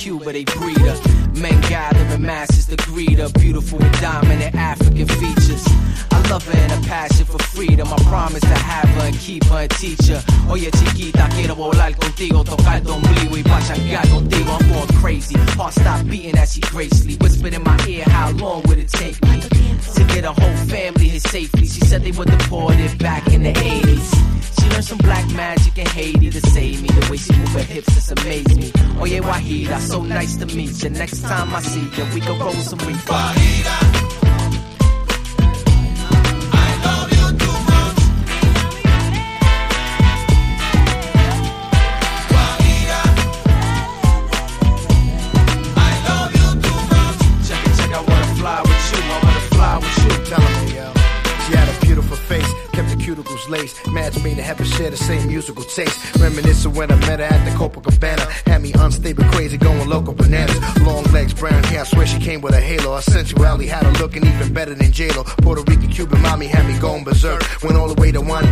Cuba, they breed her. Men gather in masses to greet her. Beautiful with dominant African features. I love her and a passion for freedom. I promise to have her and keep her and teach her. Oye chiquita, quiero volar contigo, tocar tu ombligo y pachangar contigo. I'm going crazy. Heart stop beating as she gracefully whispered in my ear, how long would it take me to get a whole family here safely? She said they were deported back in the 80s. She learned some black magic in Haiti to save me. The way she move her hips just amazed me. Oye Wahida, so nice to meet you. Next time I see you, we can roll some reef. Wahida. Lace. Match made to have to share the same musical taste. Reminiscing when I met her at the Copacabana. Had me unstable, crazy, going local bananas. Long legs, brown hair, I swear she came with a halo. Her sensuality had her looking even better than J-Lo. Puerto Rican, Cuban mommy had me going berserk. Went all the way to one.